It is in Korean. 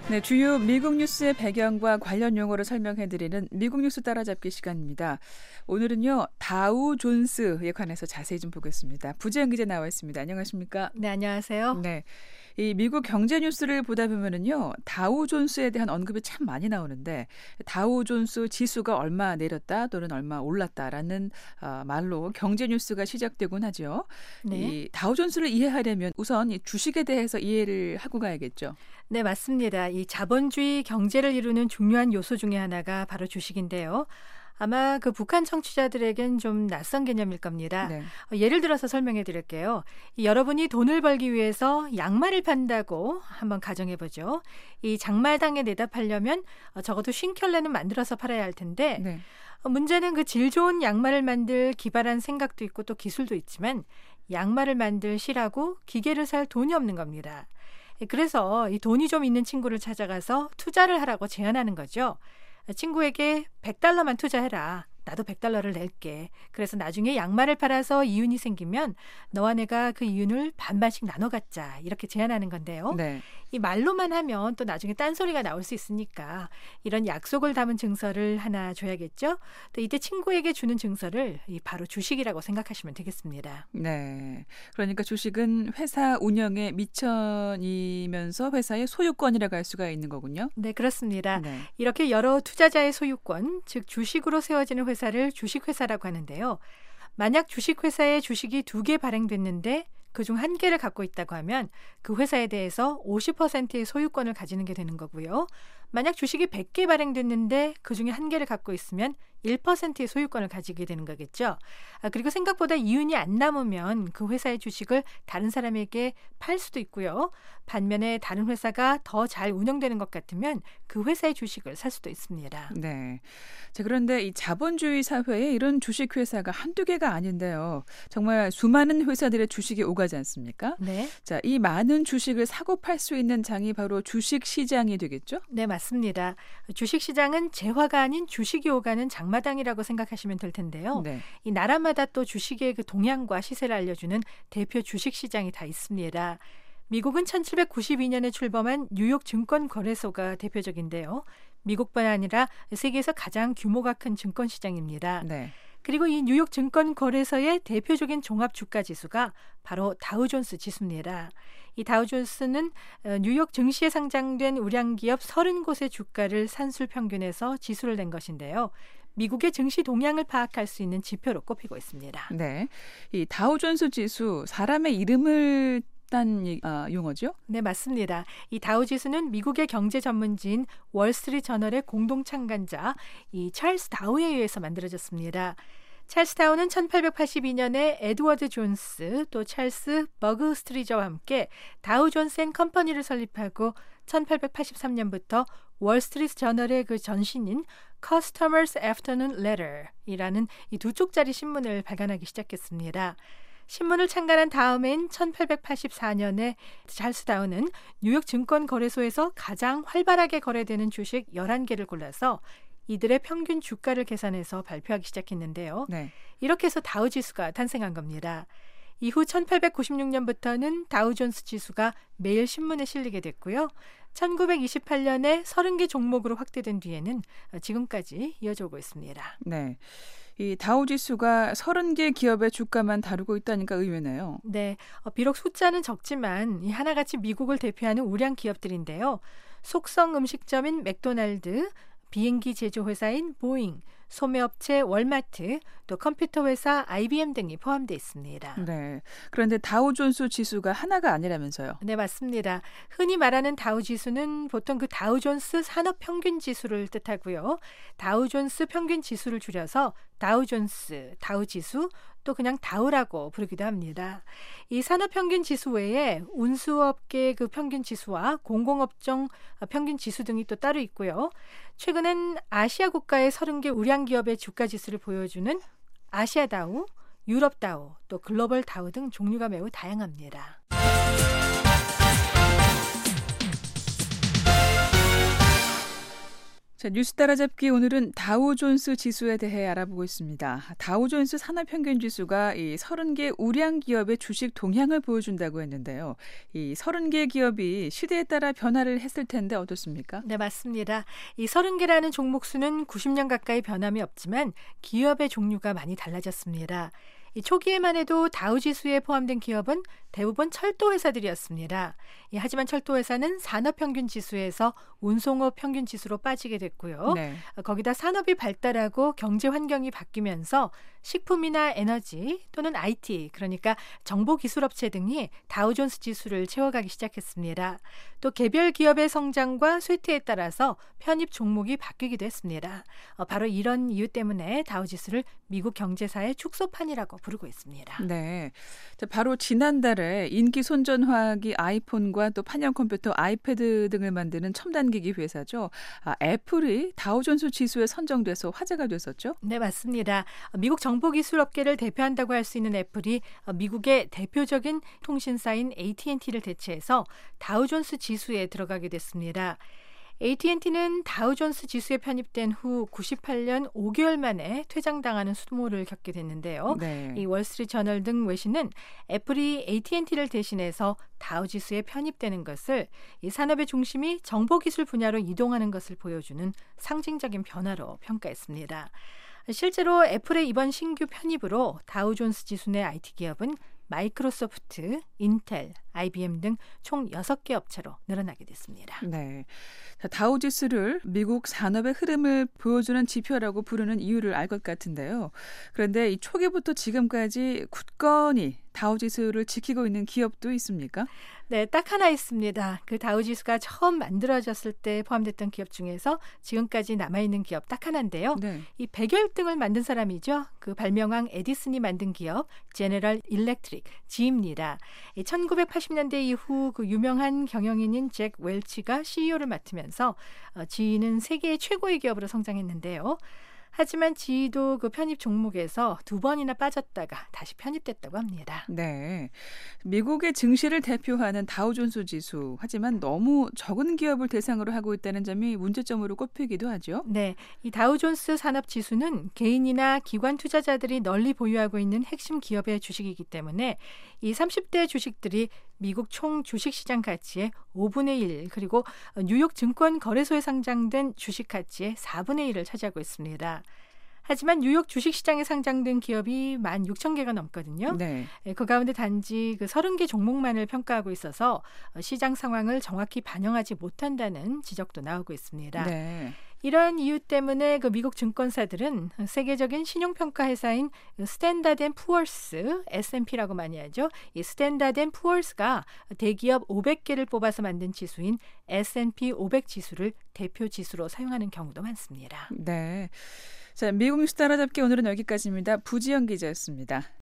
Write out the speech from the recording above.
네, 주요 미국 뉴스의 배경과 관련 용어를 설명해드리는 미국 뉴스 따라잡기 시간입니다. 오늘은요, 다우 존스에 관해서 자세히 좀 보겠습니다. 부재영 기자 나와 있습니다. 안녕하십니까? 네, 안녕하세요. 네, 이 미국 경제 뉴스를 보다 보면은요, 다우 존스에 대한 언급이 참 많이 나오는데 다우 존스 지수가 얼마 내렸다 또는 얼마 올랐다라는 말로 경제 뉴스가 시작되곤 하죠. 네. 이 다우 존스를 이해하려면 우선 이 주식에 대해서 이해를 하고 가야겠죠. 네, 맞습니다. 이 자본주의 경제를 이루는 중요한 요소 중에 하나가 바로 주식인데요. 아마 그 북한 청취자들에겐 좀 낯선 개념일 겁니다. 네. 예를 들어서 설명해 드릴게요. 여러분이 돈을 벌기 위해서 양말을 판다고 한번 가정해 보죠. 이 장말당에 내다 팔려면 적어도 50켤레는 만들어서 팔아야 할 텐데 네. 문제는 그 질 좋은 양말을 만들 기발한 생각도 있고 또 기술도 있지만 양말을 만들 실하고 기계를 살 돈이 없는 겁니다. 그래서 이 돈이 좀 있는 친구를 찾아가서 투자를 하라고 제안하는 거죠. 친구에게 $100만 투자해라. 나도 $100를 낼게. 그래서 나중에 양말을 팔아서 이윤이 생기면 너와 내가 그 이윤을 반반씩 나눠 갖자. 이렇게 제안하는 건데요. 네. 이 말로만 하면 또 나중에 딴소리가 나올 수 있으니까 이런 약속을 담은 증서를 하나 줘야겠죠. 또 이때 친구에게 주는 증서를 바로 주식이라고 생각하시면 되겠습니다. 네. 그러니까 주식은 회사 운영의 미천이면서 회사의 소유권이라고 할 수가 있는 거군요. 네, 그렇습니다. 네. 이렇게 여러 투자자의 소유권, 즉 주식으로 세워지는 회사를 주식회사라고 하는데요. 만약 주식회사에 주식이 2개 발행됐는데 그중 1개를 갖고 있다고 하면 그 회사에 대해서 50%의 소유권을 가지는 게 되는 거고요. 만약 주식이 100개 발행됐는데 그중에 1개를 갖고 있으면 1%의 소유권을 가지게 되는 거겠죠. 그리고 생각보다 이윤이 안 남으면 그 회사의 주식을 다른 사람에게 팔 수도 있고요. 반면에 다른 회사가 더 잘 운영되는 것 같으면 그 회사의 주식을 살 수도 있습니다. 네. 자, 그런데 이 자본주의 사회에 이런 주식 회사가 한두 개가 아닌데요. 정말 수많은 회사들의 주식이 오가지 않습니까? 네. 자, 이 많은 주식을 사고 팔 수 있는 장이 바로 주식 시장이 되겠죠? 네, 맞습니다. 주식시장은 재화가 아닌 주식이 오가는 장마당이라고 생각하시면 될 텐데요. 네. 이 나라마다 또 주식의 그 동향과 시세를 알려주는 대표 주식시장이 다 있습니다. 미국은 1792년에 출범한 뉴욕 증권거래소가 대표적인데요. 미국뿐 아니라 세계에서 가장 규모가 큰 증권시장입니다. 네. 그리고 이 뉴욕 증권거래소의 대표적인 종합주가지수가 바로 다우존스 지수입니다. 이 다우존스는 뉴욕 증시에 상장된 우량기업 30곳의 주가를 산술평균해서 지수를 낸 것인데요. 미국의 증시 동향을 파악할 수 있는 지표로 꼽히고 있습니다. 네. 이 다우존스 지수, 사람의 이름을 딴 용어죠? 네, 맞습니다. 이 다우지수는 미국의 경제 전문지인 월스트리트저널의 공동 창간자 이 찰스 다우에 의해서 만들어졌습니다. 찰스 다우는 1882년에 에드워드 존스 또 찰스 버그스트리저와 함께 다우 존스 앤 컴퍼니를 설립하고 1883년부터 월스트리트저널의 그 전신인 Customers Afternoon Letter이라는 이 2쪽짜리 신문을 발간하기 시작했습니다. 신문을 창간한 다음엔 1884년에 찰스 다우는 뉴욕 증권거래소에서 가장 활발하게 거래되는 주식 11개를 골라서 이들의 평균 주가를 계산해서 발표하기 시작했는데요. 네. 이렇게 해서 다우지수가 탄생한 겁니다. 이후 1896년부터는 다우존스 지수가 매일 신문에 실리게 됐고요. 1928년에 30개 종목으로 확대된 뒤에는 지금까지 이어져 오고 있습니다. 네. 이 다우지수가 30개 기업의 주가만 다루고 있다니까 의외네요. 네, 비록 숫자는 적지만 이 하나같이 미국을 대표하는 우량 기업들인데요. 속성 음식점인 맥도날드, 비행기 제조회사인 보잉, 소매업체 월마트, 또 컴퓨터 회사 IBM 등이 포함되어 있습니다. 네. 그런데 다우존스 지수가 하나가 아니라면서요? 네, 맞습니다. 흔히 말하는 다우지수는 보통 그 다우존스 산업평균지수를 뜻하고요. 다우존스 평균지수를 줄여서 다우존스, 다우지수, 또 그냥 다우라고 부르기도 합니다. 이 산업평균지수 외에 운수업계 그 평균지수와 공공업종 평균지수 등이 또 따로 있고요. 최근엔 아시아 국가의 30개 우량기업의 주가지수를 보여주는 아시아다우, 유럽다우, 또 글로벌 다우 등 종류가 매우 다양합니다. 자, 자, 뉴스 따라잡기 오늘은 다우존스 지수에 대해 알아보고 있습니다. 다우존스 산업평균 지수가 이 30개 우량 기업의 주식 동향을 보여준다고 했는데요. 이 30개 기업이 시대에 따라 변화를 했을 텐데 어떻습니까? 네, 맞습니다. 이 30개라는 종목 수는 90년 가까이 변함이 없지만 기업의 종류가 많이 달라졌습니다. 이 초기에만 해도 다우지수에 포함된 기업은 대부분 철도 회사들이었습니다. 하지만 철도 회사는 산업평균 지수에서 운송업 평균 지수로 빠지게 됐고요. 네. 거기다 산업이 발달하고 경제 환경이 바뀌면서 식품이나 에너지 또는 IT, 그러니까 정보기술업체 등이 다우존스 지수를 채워가기 시작했습니다. 또 개별 기업의 성장과 쇠퇴에 따라서 편입 종목이 바뀌기도 했습니다. 바로 이런 이유 때문에 다우지수를 미국 경제사의 축소판이라고 부르고 있습니다. 네, 자, 바로 지난달에 인기 손전화기 아이폰과 또 판형 컴퓨터 아이패드 등을 만드는 첨단기기 회사죠. 애플이 다우존스 지수에 선정돼서 화제가 됐었죠. 네, 맞습니다. 미국 정보기술업계를 대표한다고 할 수 있는 애플이 미국의 대표적인 통신사인 AT&T를 대체해서 다우존스 지수에 들어가게 됐습니다. AT&T는 다우존스 지수에 편입된 후 98년 5개월 만에 퇴장당하는 수모를 겪게 됐는데요. 네. 이 월스트리트저널 등 외신은 애플이 AT&T를 대신해서 다우지수에 편입되는 것을 이 산업의 중심이 정보기술 분야로 이동하는 것을 보여주는 상징적인 변화로 평가했습니다. 실제로 애플의 이번 신규 편입으로 다우존스 지수 내 IT 기업은 마이크로소프트, 인텔, IBM 등 총 6개 업체로 늘어나게 됐습니다. 네, 자, 다우지수를 미국 산업의 흐름을 보여주는 지표라고 부르는 이유를 알 것 같은데요. 그런데 이 초기부터 지금까지 굳건히 다우지수를 지키고 있는 기업도 있습니까? 네, 딱 하나 있습니다. 그 다우지수가 처음 만들어졌을 때 포함됐던 기업 중에서 지금까지 남아있는 기업 딱 하나인데요. 네. 이 백열등을 만든 사람이죠. 그 발명왕 에디슨이 만든 기업 제너럴 일렉트릭, GE입니다. 1980년대 이후 그 유명한 경영인인 잭 웰치가 CEO를 맡으면서 GE는 세계 최고의 기업으로 성장했는데요. 하지만 GE도 그 편입 종목에서 2번이나 빠졌다가 다시 편입됐다고 합니다. 네, 미국의 증시를 대표하는 다우존스 지수, 하지만 너무 적은 기업을 대상으로 하고 있다는 점이 문제점으로 꼽히기도 하죠. 네, 이 다우존스 산업지수는 개인이나 기관 투자자들이 널리 보유하고 있는 핵심 기업의 주식이기 때문에 이 30대 주식들이 미국 총 주식시장 가치의 5분의 1, 그리고 뉴욕 증권거래소에 상장된 주식 가치의 4분의 1을 차지하고 있습니다. 하지만 뉴욕 주식시장에 상장된 기업이 16,000개가 넘거든요. 네. 그 가운데 단지 그 30개 종목만을 평가하고 있어서 시장 상황을 정확히 반영하지 못한다는 지적도 나오고 있습니다. 네. 이런 이유 때문에 그 미국 증권사들은 세계적인 신용평가 회사인 스탠다드 앤 푸어스, S&P라고 많이 하죠. 이 스탠다드 앤 푸어스가 대기업 500개를 뽑아서 만든 지수인 S&P 500 지수를 대표 지수로 사용하는 경우도 많습니다. 네. 자, 미국 뉴스 따라잡기 오늘은 여기까지입니다. 부지연 기자였습니다.